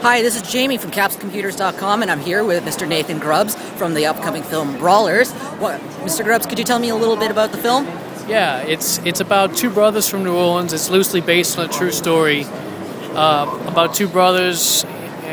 Hi, this is Jamie from CapsComputers.com, and I'm here with Mr. Nathan Grubbs from the upcoming film Brawlers. Mr. Grubbs, could you tell me a little bit about the film? Yeah, it's about two brothers from New Orleans. It's loosely based on a true story about two brothers.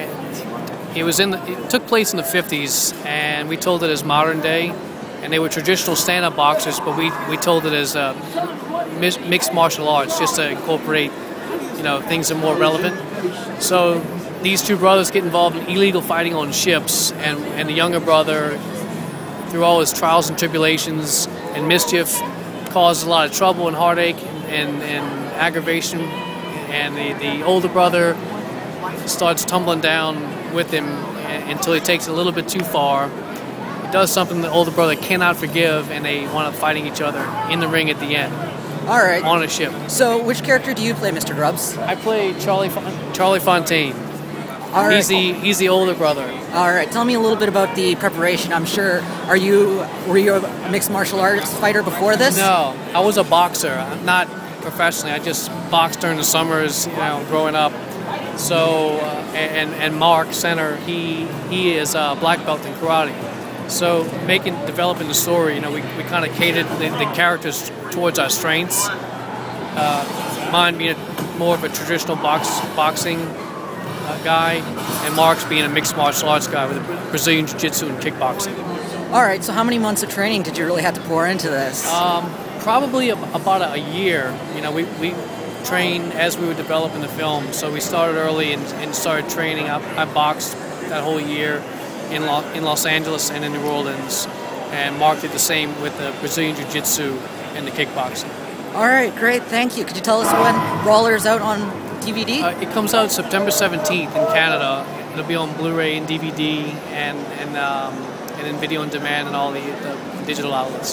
It took place in the 50s, and we told it as modern day. And they were traditional stand-up boxers, but we told it as mixed martial arts, just to incorporate, things that are more relevant. So these two brothers get involved in illegal fighting on ships, and the younger brother, through all his trials and tribulations and mischief, causes a lot of trouble and heartache and aggravation. And the older brother starts tumbling down with him until he takes it a little bit too far. He does something the older brother cannot forgive, and they wind up fighting each other in the ring at the end. All right. On a ship. So, which character do you play, Mr. Grubbs? I play Charlie Fontaine. All right. He's the older brother. All right. Tell me a little bit about the preparation. I'm sure. Were you a mixed martial arts fighter before this? No, I was a boxer, not professionally. I just boxed during the summers, growing up. So, and Mark Center, he is a black belt in karate. So, developing the story, we kind of catered the characters towards our strengths. Mine being more of a traditional boxing guy, and Mark's being a mixed martial arts guy with Brazilian Jiu-Jitsu and kickboxing. All right. So, how many months of training did you really have to pour into this? Probably about a year. We trained as we were developing the film, so we started early and started training. I boxed that whole year in Los Angeles and in New Orleans, and Mark did the same with the Brazilian Jiu-Jitsu and the kickboxing. All right, great, thank you. Could you tell us when Brawlers out on DVD? It comes out September 17th in Canada. It'll be on Blu-ray and DVD and in video on demand and all the digital outlets.